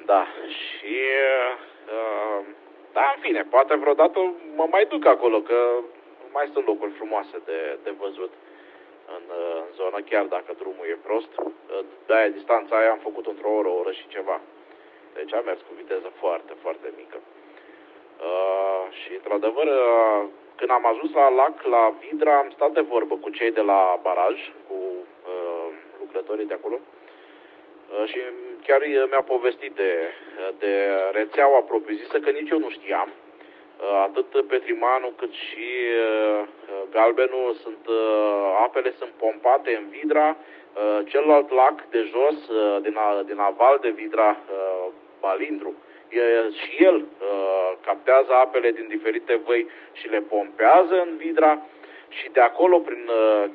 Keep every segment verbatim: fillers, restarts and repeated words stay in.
Da, și... Uh, da, în fine, poate vreodată mă mai duc acolo, că mai sunt locuri frumoase de, de văzut în, în zonă, chiar dacă drumul e prost. De-aia distanța aia am făcut într-o oră, o oră și ceva. Deci am mers cu viteză foarte, foarte mică. Uh, și, într-adevăr, uh, când am ajuns la lac, la Vidra, am stat de vorbă cu cei de la baraj, cu uh, lucrătorii de acolo. Uh, și chiar mi-a povestit de, de rețeaua propriu-zisă, că nici eu nu știam. Atât Petrimanul cât și Galbenul sunt, apele sunt pompate în Vidra. Celălalt lac de jos, din, din aval de Vidra, Balindru, și el captează apele din diferite văi și le pompează în Vidra. Și de acolo, prin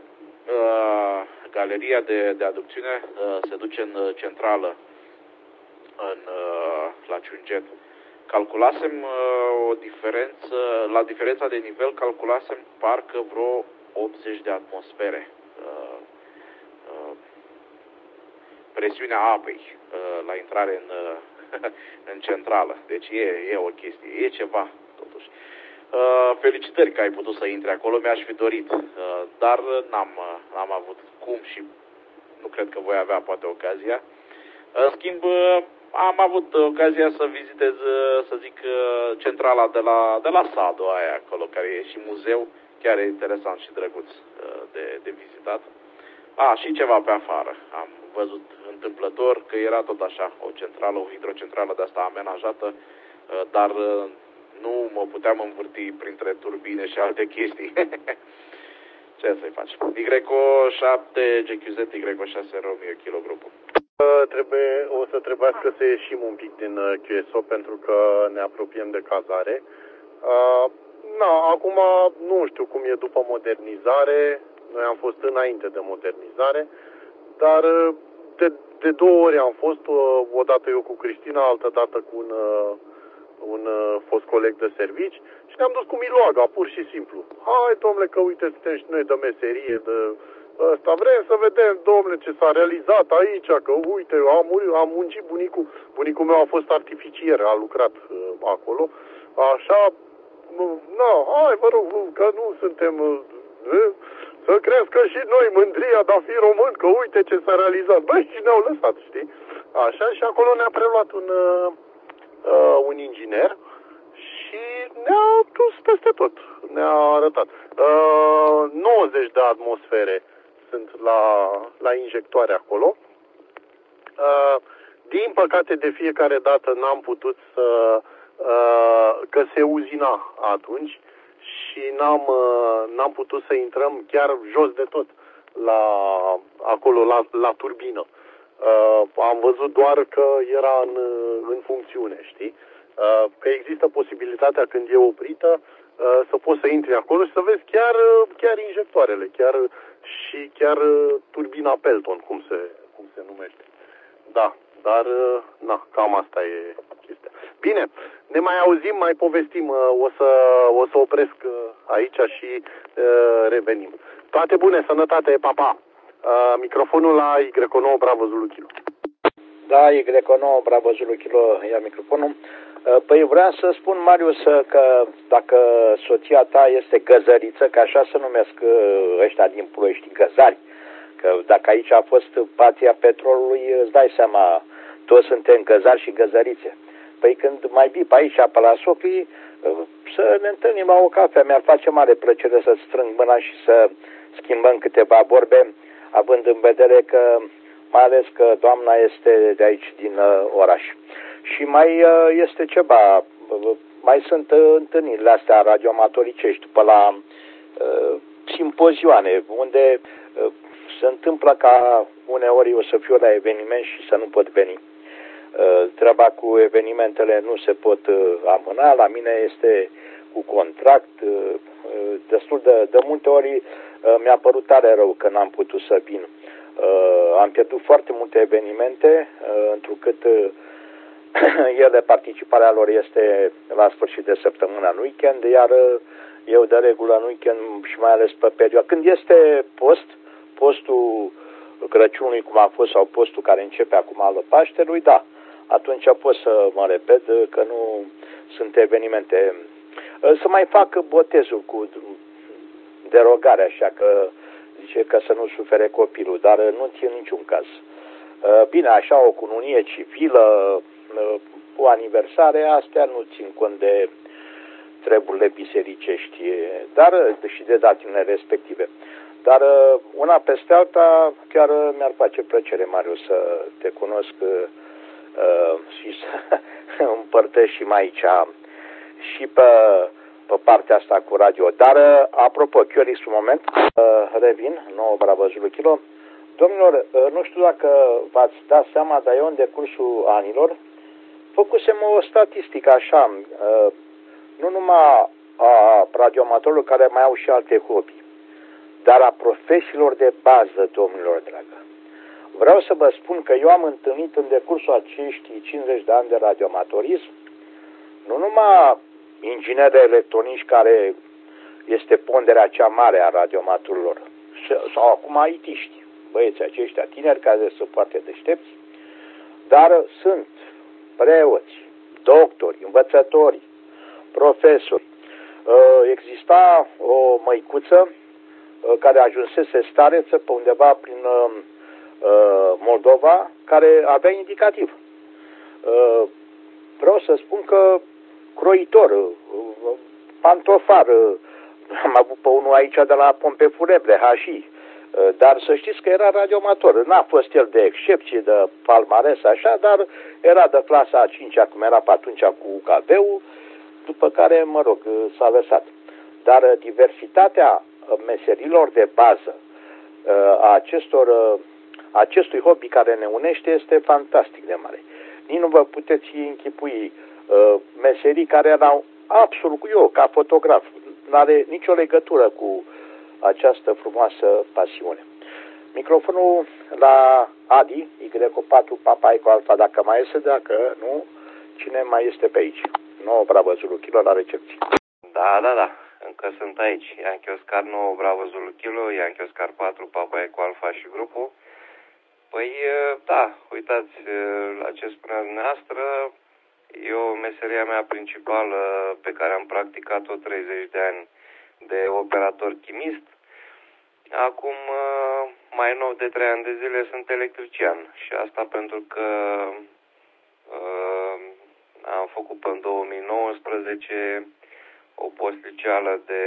galeria de, de aducțiune, se duce în centrală, în, la Ciunget. Calculasem uh, o diferență, la diferența de nivel calculasem parcă vreo optzeci de atmosfere. Uh, uh, presiunea apei uh, la intrare în, uh, în centrală. Deci e, e o chestie, e ceva totuși. Uh, felicitări că ai putut să intri acolo, mi-aș fi dorit, uh, dar n-am, uh, n-am avut cum și nu cred că voi avea poate ocazia. În schimb, uh, am avut ocazia să vizitez, să zic, centrala de la, de la Sado, aia acolo, care e și muzeu, chiar e interesant și drăguț de, de vizitat. A, și ceva pe afară. Am văzut întâmplător că era tot așa, o centrală, o hidrocentrală de asta amenajată, dar nu mă puteam învârti printre turbine și alte chestii. Ce să-i faci? Y șapte G Q Z, Y șase Romeo, kilogrupul. Trebuie, o să trebuiască să ieșim un pic din Q S O pentru că ne apropiem de cazare. Uh, na, acum nu știu cum e după modernizare, noi am fost înainte de modernizare, dar de, de două ori am fost, o dată eu cu Cristina, altă dată cu un, un fost coleg de servici și ne-am dus cu Miloaga, pur și simplu. Hai, domnule, că uite, suntem și noi de meserie, de... Ăsta, vrem să vedem, domnule, ce s-a realizat aici, că uite, am, am muncit bunicul, bunicul meu a fost artificier, a lucrat uh, acolo, așa, na, hai, vă rog, că nu suntem, uh, să crească și noi mândria de a fi român, că uite ce s-a realizat, băi, și ne-au lăsat, știi? Așa, și acolo ne-a preluat un, uh, uh, un inginer și ne-a dus peste tot, ne-a arătat. Uh, nouăzeci de atmosfere sunt la, la injectoare acolo. Uh, din păcate, de fiecare dată n-am putut să... Uh, că se uzina atunci și n-am, uh, n-am putut să intrăm chiar jos de tot la, acolo, la, la turbină. Uh, am văzut doar că era în, în funcțiune, știi? Uh, că există posibilitatea când e oprită uh, să poți să intri acolo și să vezi chiar, chiar injectoarele, chiar și chiar turbina Pelton, cum se, cum se numește. Da, dar, na, cam asta e chestia. Bine, ne mai auzim, mai povestim, o să, o să opresc aici și uh, revenim. Toate bune, sănătate, pa, pa! Uh, microfonul la Y nouă Bravo Zulu Kilo. Da, Y nouă Bravo Zulu Kilo ia microfonul. Păi vreau să spun, Marius, că dacă soția ta este găzăriță, că așa se numesc ăștia din Ploiești, găzari, că dacă aici a fost patria petrolului, îți dai seama, toți suntem găzari și găzărițe. Păi când mai vii pe aici, pe la Sofii, să ne întâlnim la o cafea, mi-ar face mare plăcere să strâng mâna și să schimbăm câteva vorbe, având în vedere că, mai ales că doamna este de aici, din oraș. Și mai este ceva, mai sunt întâlnirile astea radioamatoricești după la uh, simpozioane, unde uh, se întâmplă ca uneori eu să fiu la eveniment și să nu pot veni. Uh, treaba cu evenimentele nu se pot uh, amâna, la mine este cu contract, uh, destul de, de multe ori uh, mi-a părut tare rău că n-am putut să vin. Uh, am pierdut foarte multe evenimente, uh, întrucât uh, ele, participarea lor este la sfârșit de săptămână, în weekend, iar eu de regulă în weekend și mai ales pe perioada. Când este post, postul Crăciunului cum a fost sau postul care începe acum al Paștelui, da, atunci pot să mă repet că nu sunt evenimente. Să mai fac botezul cu derogare, așa că zice că să nu sufere copilul, dar nu țin niciun caz. Bine, așa o cununie civilă, o aniversare, astea nu țin cont de treburile bisericești, dar și de datele respective. Dar una peste alta, chiar mi-ar face plăcere, Marius, să te cunosc uh, și să împărtășim aici și pe, pe partea asta cu radio. Dar, apropo, Chioris, un moment, uh, revin, nouă Bravo Zulu Kilo. Domnilor, uh, nu știu dacă v-ați dat seama, dar eu în decursul anilor făcusem o statistică așa, uh, nu numai a radioamatorilor care mai au și alte hobby, dar a profesiilor de bază, domnilor dragă. Vreau să vă spun că eu am întâlnit în decursul acești cincizeci de ani de radioamatorism nu numai ingineri electronici, care este ponderea cea mare a radioamatorilor, sau acum itiști, băieții aceștia tineri care sunt foarte deștepți, dar sunt preoți, doctori, învățători, profesori. Exista o măicuță care ajunsese stareță pe undeva prin Moldova, care avea indicativ. Vreau să spun că croitor, pantofar, am avut pe unul aici de la Pompe Funebre, Hași, dar să știți că era radioamator. N-a fost el de excepție, de palmares așa, dar era de clasa a cincea, cum era pe atunci cu cabeu, după care, mă rog, s-a lăsat. Dar diversitatea meserilor de bază a acestor, acestui hobby care ne unește este fantastic de mare. Nici nu vă puteți închipui meserii care erau absolut, eu ca fotograf, nu are nicio legătură cu această frumoasă pasiune. Microfonul la Adi, Y patru Papa Eco Alfa, dacă mai este, dacă nu, cine mai este pe aici? nouă Bravo Zulu Kilo la recepție. Da, da, da, încă sunt aici. Yankee Oscar nouă Bravo Zulu Kilo, Yankee Oscar patru Papa Eco Alfa și grupul. Păi, da, uitați la ce spunea dumneavoastră. Eu, meseria mea principală pe care am practicat-o treizeci de ani de operator chimist, acum mai nou de trei ani de zile sunt electrician. Și asta pentru că uh, am făcut până în două mii nouăsprezece o postliceală de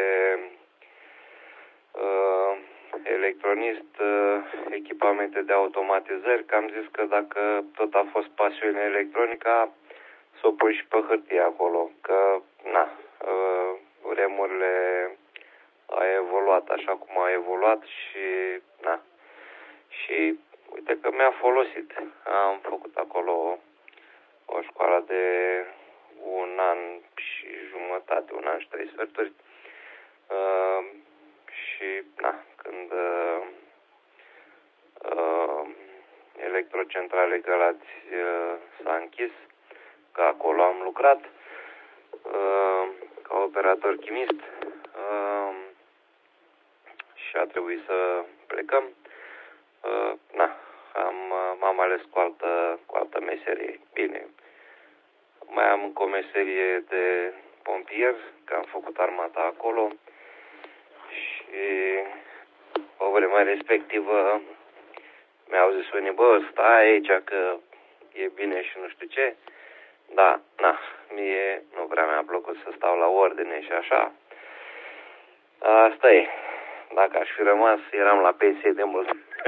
uh, electronist, uh, echipamente de automatizări, că am zis că dacă tot a fost pasiune electronica, să o pui și pe hârtie acolo, că, na, uh, vremurile a evoluat așa cum a evoluat și, na, și uite că mi-a folosit. Am făcut acolo o școală de un an și jumătate, un an și trei sferturi. Uh, și, na, când uh, uh, Electrocentrale Galați uh, s-a închis, că acolo am lucrat uh, ca operator chimist uh, și a trebuit să plecăm. Uh, na, am, m-am ales cu altă, cu altă meserie. Bine, mai am încă o meserie de pompier, că am făcut armata acolo și o vreme respectivă mi-au zis unii, bă, stai aici că e bine și nu știu ce. Da, na, mie nu prea mi-a plăcut să stau la ordine și așa. Asta e. Dacă aș fi rămas, eram la pensie de mult.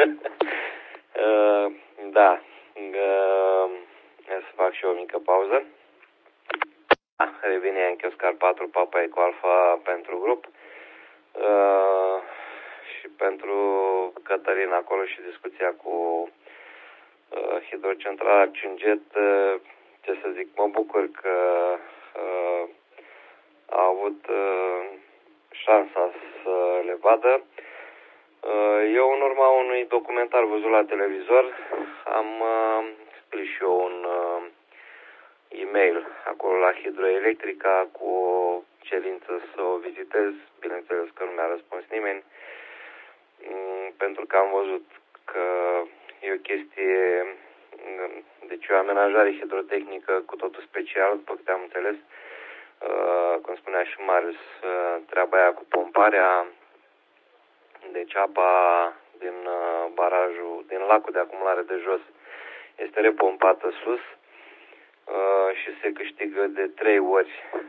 uh, da, uh, să fac și o mică pauză. Ah, revine Yankee Oscar patru Papa Eco Alfa pentru grup. Uh, și pentru Cătălin acolo și discuția cu uh, hidrocentrala Ciunget. Uh, ce să zic, mă bucur că uh, a avut uh, șansa să le vadă. Uh, eu, în urma unui documentar văzut la televizor, am uh, scris și eu un uh, e-mail acolo la Hidroelectrica cu o cerință să o vizitez. Bineînțeles că nu mi-a răspuns nimeni, um, pentru că am văzut că e o chestie Deci o amenajare hidrotehnică cu totul special, după câte am înțeles. Cum spunea și Marius, treaba aia cu pomparea, deci apa din barajul, din lacul de acumulare de jos este repompată sus și se câștigă de trei ori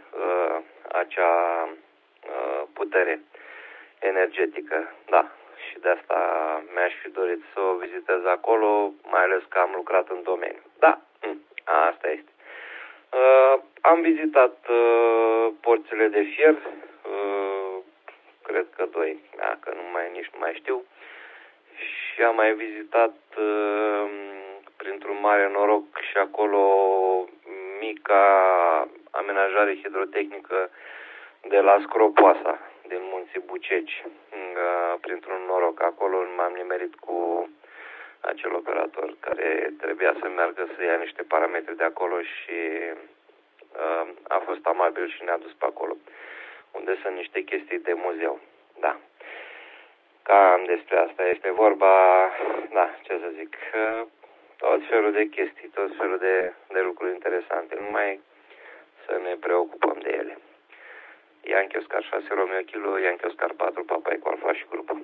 acea putere energetică. Da, și de asta mi-aș fi dorit să o vizitez acolo, mai ales că am lucrat în domeniu. Da, asta este. Uh, am vizitat uh, porțile de fier, uh, cred că doi, da, că nu mai, nici nu mai știu, și am mai vizitat uh, printr-un mare noroc și acolo mica amenajare hidrotehnică de la Scropoasa, din Munții Buceci, uh, printr-un noroc. Acolo m-am nimerit cu acel operator care trebuia să meargă să ia niște parametri de acolo și uh, a fost amabil și ne-a dus pe acolo, unde sunt niște chestii de muzeu. Da. Cam despre asta este vorba, da, ce să zic, uh, tot felul de chestii, tot felul de, de lucruri interesante, numai să ne preocupăm de ele. Yankee Oscar șase Romeo Kilo, Yankee Oscar patru Papa Eco Alfa și grupul.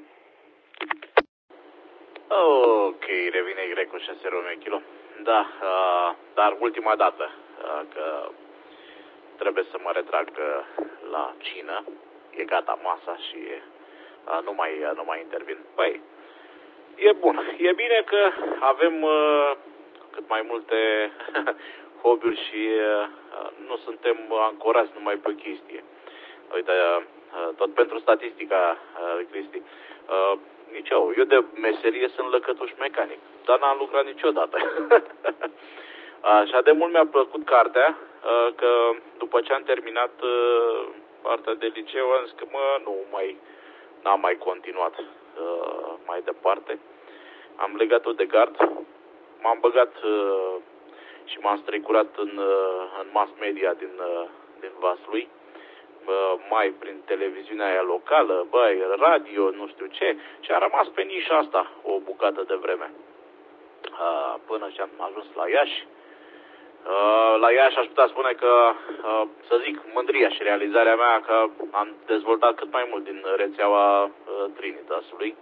Ok, revine Greco șase Romeo Kilo. Da, uh, dar ultima dată uh, că trebuie să mă retrag uh, la cină. E gata masa și uh, nu, mai, uh, nu mai intervin. Păi, e bun. E bine că avem uh, cât mai multe hobby-uri și uh, nu suntem ancorați numai pe chestie. Uite, uh, tot pentru statistica, uh, Cristi. Uh, Nici eu. Eu de meserie sunt lăcătuș mecanic, dar n-am lucrat niciodată. Așa de mult mi-a plăcut cartea, că după ce am terminat partea de liceu, am zis că mă, nu mai, n-am mai continuat mai departe. Am legat-o de gard, m-am băgat și m-am strecurat în, în mass media din, din Vaslui. Mai prin televiziunea aia locală, băi, radio, nu știu ce, și a rămas pe nișa asta o bucată de vreme. Până și am ajuns la Iași. La Iași aș putea spune că, să zic, mândria și realizarea mea că am dezvoltat cât mai mult din rețeaua Trinitasului.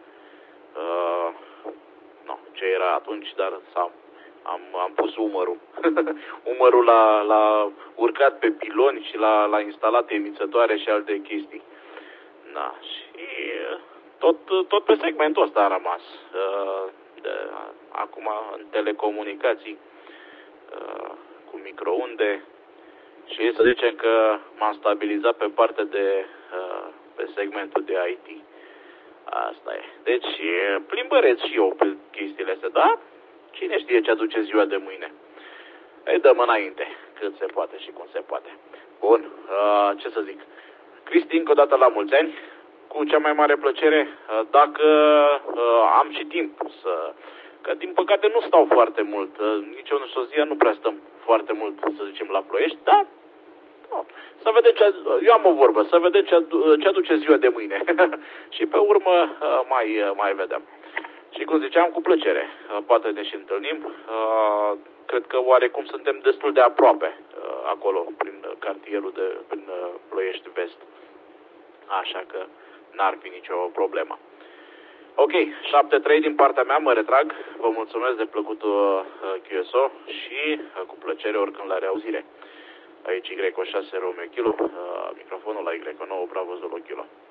Nu, ce era atunci, dar s-a Am, am pus umărul. umărul la, la urcat pe piloni și la, la instalat emițătoare și alte chestii. Da, și tot, tot pe segmentul ăsta am rămas. De, acum în telecomunicații cu microunde și să zicem că m-am stabilizat pe partea de pe segmentul de I T. Asta e. Deci plimbăreț și eu pe chestiile astea, da? Cine știe ce aduce ziua de mâine? Îi dăm înainte, cât se poate și cum se poate. Bun, uh, ce să zic. Cristi, încă o dată la mulți ani, cu cea mai mare plăcere, uh, dacă uh, am și timp să... Că din păcate nu stau foarte mult, uh, nici eu în soția nu prea stăm foarte mult, să zicem, la Ploiești, dar no, să vedem ce... Eu am o vorbă, să vedem ce, adu, ce aduce ziua de mâine. Și pe urmă uh, mai, uh, mai vedem. Și cum ziceam, cu plăcere, poate ne și întâlnim. Cred că oarecum suntem destul de aproape acolo, prin cartierul de prin Ploiești Vest. Așa că n-ar fi nicio problemă. Ok, șapte trei din partea mea, mă retrag. Vă mulțumesc de plăcutul Q S O și cu plăcere oricând la reauzire. Aici Y șase Romeo Kilo, microfonul la Y nouă Bravo Zulu Kilo.